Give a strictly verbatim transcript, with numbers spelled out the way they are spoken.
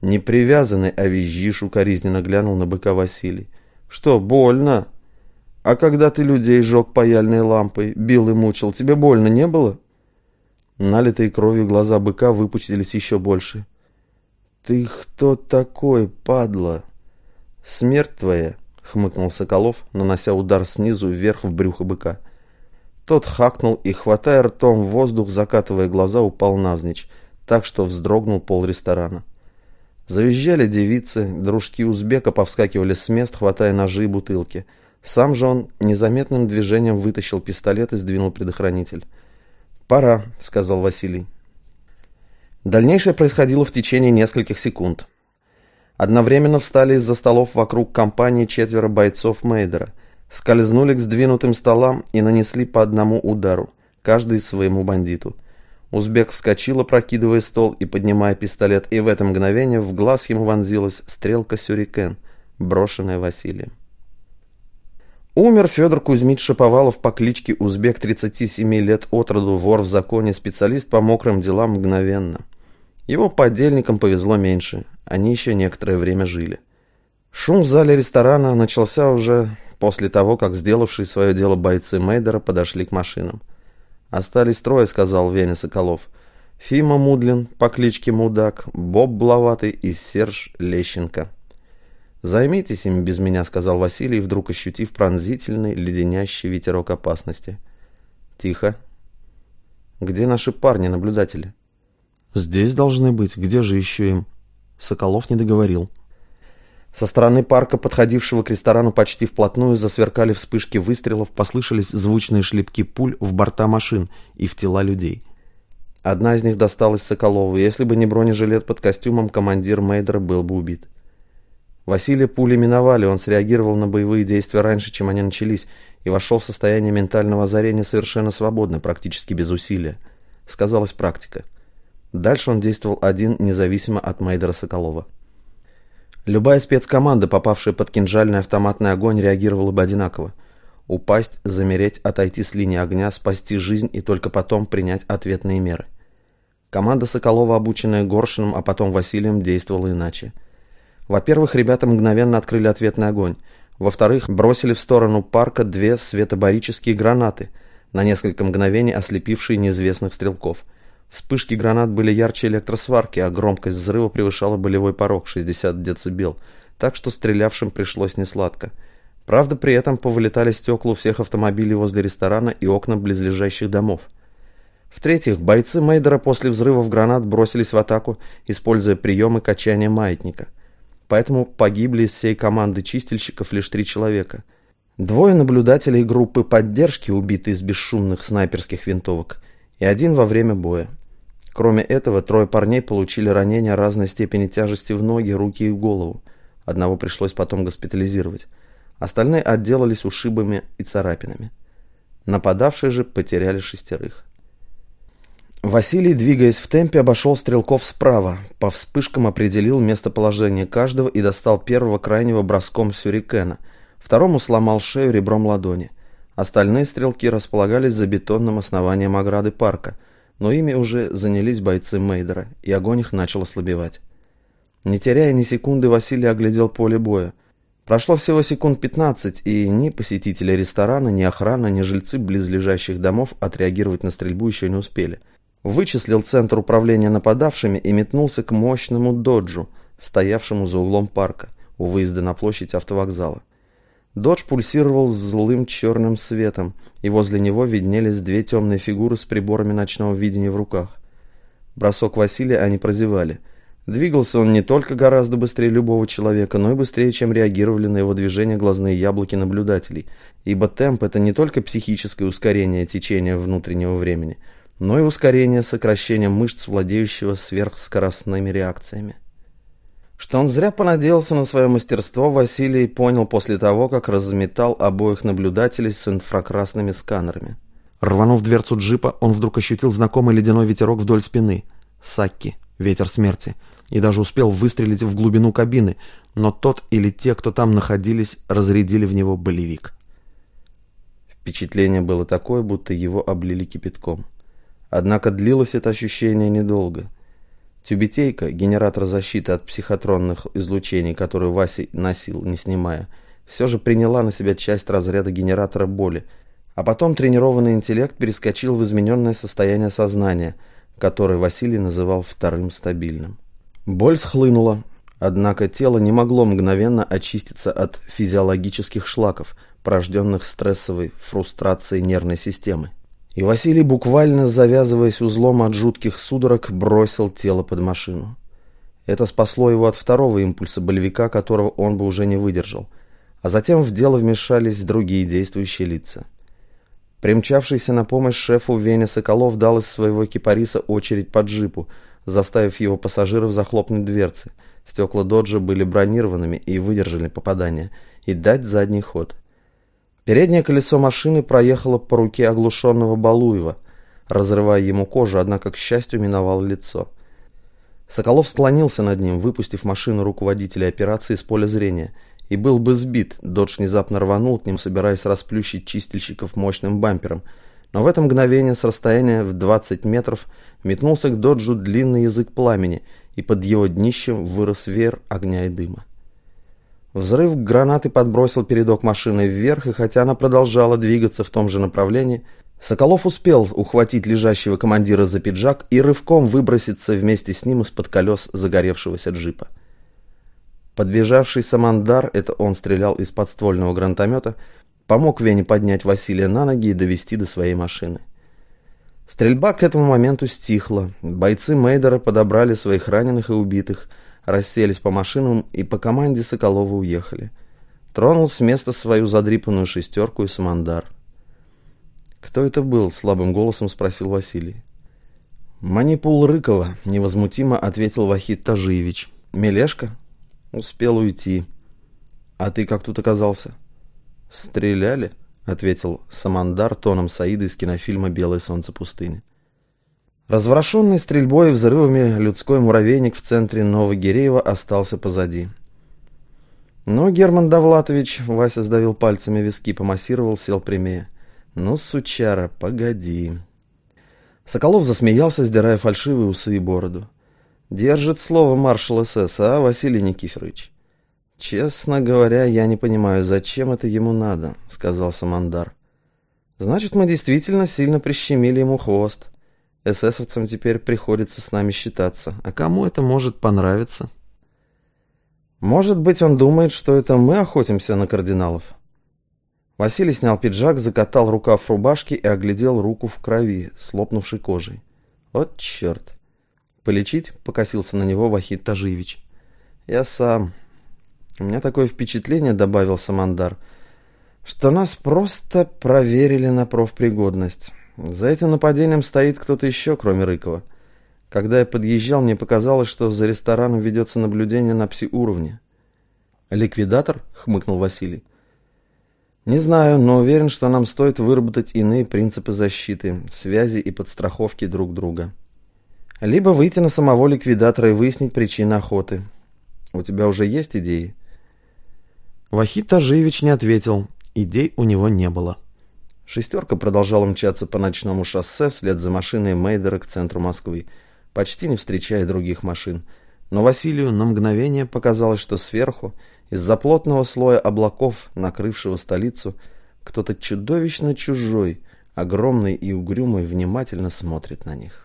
«Не привязанный, а визжишь», — укоризненно глянул на быка Василий. «Что, больно? А когда ты людей жег паяльной лампой, бил и мучил, тебе больно не было?» Налитые кровью глаза быка выпучились еще больше. «Ты кто такой, падла?» «Смерть твоя», — хмыкнул Соколов, нанося удар снизу вверх в брюхо быка. Тот хакнул и, хватая ртом воздух, закатывая глаза, упал навзничь, так что вздрогнул пол ресторана. Завизжали девицы, дружки узбека повскакивали с мест, хватая ножи и бутылки. Сам же он незаметным движением вытащил пистолет и сдвинул предохранитель. «Пора», — сказал Василий. Дальнейшее происходило в течение нескольких секунд. Одновременно встали из-за столов вокруг компании четверо бойцов Мейдера, скользнули к сдвинутым столам и нанесли по одному удару, каждый своему бандиту. Узбек вскочил, опрокидывая стол и поднимая пистолет, и в это мгновение в глаз ему вонзилась стрелка сюрикен, брошенная Василием. Умер Федор Кузьмич Шаповалов по кличке Узбек, тридцати семи лет от роду, вор в законе, специалист по мокрым делам мгновенно. Его подельникам повезло меньше, они еще некоторое время жили. Шум в зале ресторана начался уже после того, как сделавшие свое дело бойцы Мейдера подошли к машинам. «Остались трое», — сказал Веня Соколов. «Фима Мудлин по кличке Мудак, Боб Блаватый и Серж Лещенко». «Займитесь им без меня», — сказал Василий, вдруг ощутив пронзительный, леденящий ветерок опасности. «Тихо. Где наши парни-наблюдатели?» «Здесь должны быть. Где же еще им?» Соколов не договорил. Со стороны парка, подходившего к ресторану почти вплотную, засверкали вспышки выстрелов, послышались звучные шлепки пуль в борта машин и в тела людей. Одна из них досталась Соколову, и если бы не бронежилет под костюмом, командир Мейдера был бы убит. Василия пули миновали, он среагировал на боевые действия раньше, чем они начались, и вошел в состояние ментального озарения совершенно свободно, практически без усилия. Сказалась практика. Дальше он действовал один, независимо от Мейдера Соколова. Любая спецкоманда, попавшая под кинжальный автоматный огонь, реагировала бы одинаково. Упасть, замереть, отойти с линии огня, спасти жизнь и только потом принять ответные меры. Команда Соколова, обученная Горшиным, а потом Василием, действовала иначе. Во-первых, ребята мгновенно открыли ответный огонь. Во-вторых, бросили в сторону парка две светобарические гранаты, на несколько мгновений ослепившие неизвестных стрелков. Вспышки гранат были ярче электросварки, а громкость взрыва превышала болевой порог шестьдесят децибел, так что стрелявшим пришлось несладко. Правда, при этом повылетали стекла у всех автомобилей возле ресторана и окна близлежащих домов. В-третьих, бойцы Мейдера после взрывов гранат бросились в атаку, используя приемы качания маятника. Поэтому погибли из всей команды чистильщиков лишь три человека. Двое наблюдателей группы поддержки, убиты из бесшумных снайперских винтовок, и один во время боя. Кроме этого, трое парней получили ранения разной степени тяжести в ноги, руки и голову. Одного пришлось потом госпитализировать. Остальные отделались ушибами и царапинами. Нападавшие же потеряли шестерых. Василий, двигаясь в темпе, обошел стрелков справа, по вспышкам определил местоположение каждого и достал первого крайнего броском сюрикена, второму сломал шею ребром ладони. Остальные стрелки располагались за бетонным основанием ограды парка, но ими уже занялись бойцы Мейдера, и огонь их начал ослабевать. Не теряя ни секунды, Василий оглядел поле боя. Прошло всего секунд пятнадцать, и ни посетители ресторана, ни охрана, ни жильцы близлежащих домов отреагировать на стрельбу еще не успели. Вычислил центр управления нападавшими и метнулся к мощному доджу, стоявшему за углом парка, у выезда на площадь автовокзала. Додж пульсировал злым черным светом, и возле него виднелись две темные фигуры с приборами ночного видения в руках. Бросок Василия они прозевали. Двигался он не только гораздо быстрее любого человека, но и быстрее, чем реагировали на его движение глазные яблоки наблюдателей, ибо темп — это не только психическое ускорение течения внутреннего времени, но и ускорение сокращения мышц, владеющего сверхскоростными реакциями. Что он зря понадеялся на свое мастерство, Василий понял после того, как разметал обоих наблюдателей с инфракрасными сканерами. Рванув дверцу джипа, он вдруг ощутил знакомый ледяной ветерок вдоль спины. Сакки, ветер смерти, и даже успел выстрелить в глубину кабины, но тот или те, кто там находились, разрядили в него болевик. Впечатление было такое, будто его облили кипятком. Однако длилось это ощущение недолго. Тюбетейка, генератор защиты от психотронных излучений, которую Вася носил, не снимая, все же приняла на себя часть разряда генератора боли, а потом тренированный интеллект перескочил в измененное состояние сознания, которое Василий называл вторым стабильным. Боль схлынула, однако тело не могло мгновенно очиститься от физиологических шлаков, порожденных стрессовой фрустрацией нервной системы. И Василий, буквально завязываясь узлом от жутких судорог, бросил тело под машину. Это спасло его от второго импульса болевика, которого он бы уже не выдержал. А затем в дело вмешались другие действующие лица. Примчавшийся на помощь шефу Веня Соколов дал из своего кипариса очередь по джипу, заставив его пассажиров захлопнуть дверцы. Стекла доджа были бронированными и выдержали попадание, и дать задний ход. Переднее колесо машины проехало по руке оглушенного Балуева, разрывая ему кожу, однако, к счастью, миновало лицо. Соколов склонился над ним, выпустив машину руководителя операции из поля зрения, и был бы сбит. Додж внезапно рванул к ним, собираясь расплющить чистильщиков мощным бампером, но в это мгновение с расстояния в двадцать метров метнулся к Доджу длинный язык пламени, и под его днищем вырос веер огня и дыма. Взрыв гранаты подбросил передок машины вверх, и хотя она продолжала двигаться в том же направлении, Соколов успел ухватить лежащего командира за пиджак и рывком выброситься вместе с ним из-под колес загоревшегося джипа. Подбежавший Самандар, это он стрелял из подствольного гранатомета, помог Вене поднять Василия на ноги и довести до своей машины. Стрельба к этому моменту стихла. Бойцы Мейдера подобрали своих раненых и убитых, расселись по машинам и по команде Соколова уехали. Тронул с места свою задрипанную шестерку и Самандар. «Кто это был?» — слабым голосом спросил Василий. «Манипул Рыкова», — невозмутимо ответил Вахид Тажиевич. «Мелешка?» «Успел уйти». «А ты как тут оказался?» «Стреляли?» — ответил Самандар тоном Саида из кинофильма «Белое солнце пустыни». Разворошенный стрельбой и взрывами людской муравейник в центре Новогиреева остался позади. «Ну, Герман Довлатович», — Вася сдавил пальцами виски, помассировал, сел прямее. «Ну, сучара, погоди». Соколов засмеялся, сдирая фальшивые усы и бороду. «Держит слово маршал СС, а, Василий Никифорович?» «Честно говоря, я не понимаю, зачем это ему надо», — сказал Самандар. «Значит, мы действительно сильно прищемили ему хвост. Эсэсовцам теперь приходится с нами считаться. А кому это может понравиться?» «Может быть, он думает, что это мы охотимся на кардиналов?» Василий снял пиджак, закатал рукав рубашки и оглядел руку в крови, с лопнувшей кожей. «Вот черт!» «Полечить?» — покосился на него Вахид Тажиевич. «Я сам. У меня такое впечатление, — добавил Самандар, — что нас просто проверили на профпригодность. За этим нападением стоит кто-то еще, кроме Рыкова. Когда я подъезжал, мне показалось, что за рестораном ведется наблюдение на пси-уровне». «Ликвидатор?» — хмыкнул Василий. «Не знаю, но уверен, что нам стоит выработать иные принципы защиты, связи и подстраховки друг друга. Либо выйти на самого ликвидатора и выяснить причины охоты. У тебя уже есть идеи?» Вахид Тажиевич не ответил. Идей у него не было. Шестерка продолжала мчаться по ночному шоссе вслед за машиной Мейдера к центру Москвы, почти не встречая других машин. Но Василию на мгновение показалось, что сверху, из-за плотного слоя облаков, накрывшего столицу, кто-то чудовищно чужой, огромный и угрюмый, внимательно смотрит на них.